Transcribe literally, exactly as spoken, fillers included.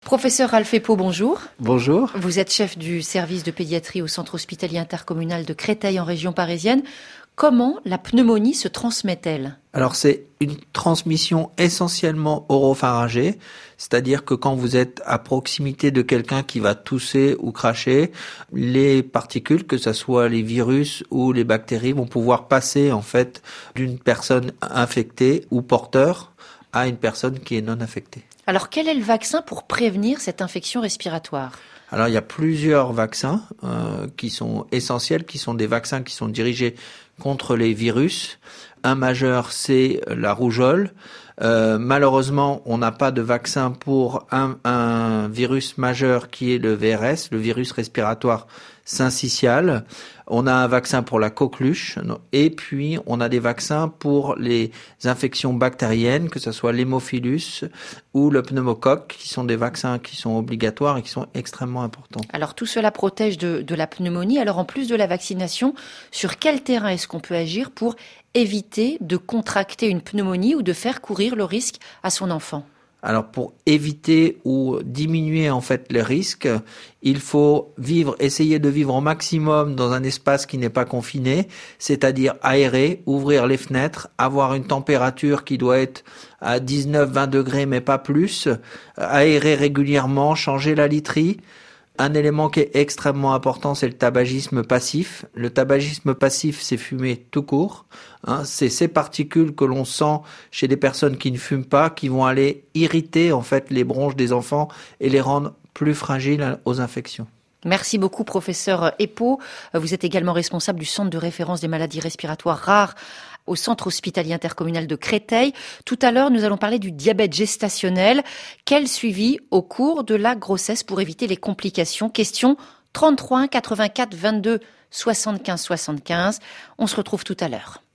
Professeur Ralph Epau, bonjour. Bonjour. Vous êtes chef du service de pédiatrie au centre hospitalier intercommunal de Créteil en région parisienne. Comment la pneumonie se transmet-elle ? Alors c'est une transmission essentiellement oropharyngée, c'est-à-dire que quand vous êtes à proximité de quelqu'un qui va tousser ou cracher, les particules, que ce soit les virus ou les bactéries, vont pouvoir passer en fait d'une personne infectée ou porteur à une personne qui est non affectée. Alors quel est le vaccin pour prévenir cette infection respiratoire ? Alors il y a plusieurs vaccins euh, qui sont essentiels, qui sont des vaccins qui sont dirigés contre les virus. Un majeur, c'est la rougeole. Euh, malheureusement, on n'a pas de vaccin pour un, un virus majeur qui est le V R S, le virus respiratoire syncytial. On a un vaccin pour la coqueluche et puis on a des vaccins pour les infections bactériennes, que ce soit l'hémophilus ou le pneumocoque, qui sont des vaccins qui sont obligatoires et qui sont extrêmement importants. Alors tout cela protège de, de la pneumonie. Alors en plus de la vaccination, sur quel terrain est-ce qu'on peut agir pour éviter de contracter une pneumonie ou de faire courir le risque à son enfant ? Alors pour éviter ou diminuer en fait les risques, il faut vivre, essayer de vivre au maximum dans un espace qui n'est pas confiné, c'est-à-dire aérer, ouvrir les fenêtres, avoir une température qui doit être à dix-neuf à vingt degrés mais pas plus, aérer régulièrement, changer la literie. Un élément qui est extrêmement important, c'est le tabagisme passif. Le tabagisme passif, c'est fumer tout court. Hein, c'est ces particules que l'on sent chez des personnes qui ne fument pas, qui vont aller irriter en fait les bronches des enfants et les rendre plus fragiles aux infections. Merci beaucoup, professeur Epau. Vous êtes également responsable du centre de référence des maladies respiratoires rares au centre hospitalier intercommunal de Créteil. Tout à l'heure, nous allons parler du diabète gestationnel. Quel suivi au cours de la grossesse pour éviter les complications ? Question trente-trois quatre-vingt-quatre vingt-deux soixante-quinze soixante-quinze. On se retrouve tout à l'heure.